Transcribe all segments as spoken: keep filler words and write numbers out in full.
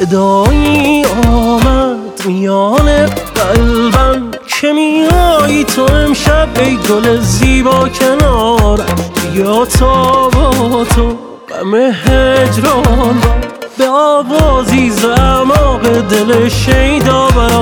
صدایی آمد میان قلبم که میایی تو امشب ای گل زیبا کنارم. بیا تا با تو غم هجران را به آوازی زماق دل شیدا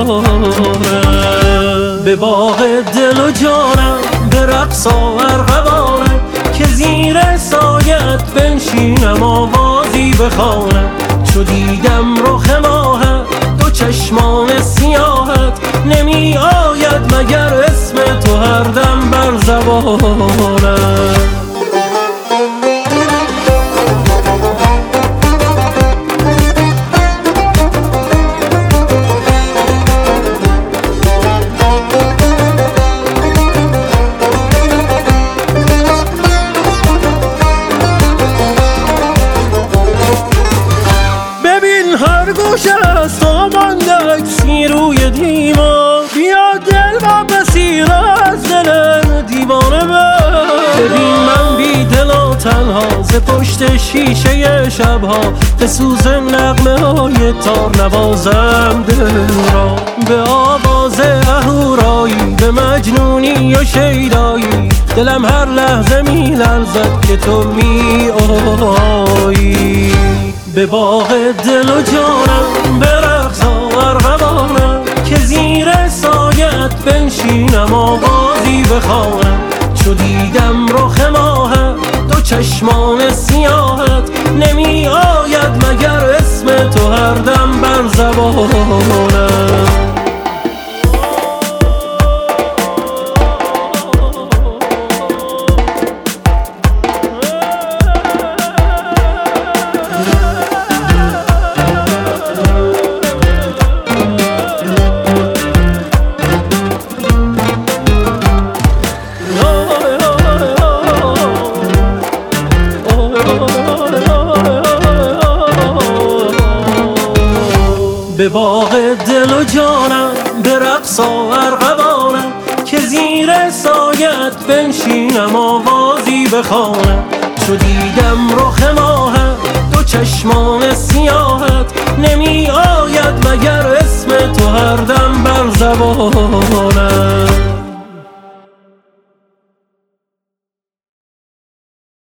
برارم. به باغ دل و جانم به رقص آور قوانم که زیر سایت بنشینم آوازی بخوانم. چو دیدم رخ ماهت دو چشمان سیاهت نمی آید مگر اسم تو هر دم بر زبانم. هر گوشه از تو مانده عکسی روی دیوار. بیا دل و بسیر از دل دیوانه بر. ببین من بی دل و تنها ز پشت شیشه شبها به سوز نغمه های تار نوازم دل را. به آواز اهورایی به مجنونی و شیدایی دلم هر لحظه می لرزد که تو می آیی. به باغ دل و جانم به رقص آور قوانم که زیر سایت بنشینم آوازی بخوانم. چو دیدم رخ ماهت دو چشمان سیاهت نمی آید مگر اسم تو هر دم بر زبانم. به باغ دل و جانم به رقص آور قوانم که زیر سایت بنشینم آوازی بخوانم. چو دیدم رخ ماهت دو چشمان سیاهت نمی آید مگر اسم تو هر دم بر زبانم.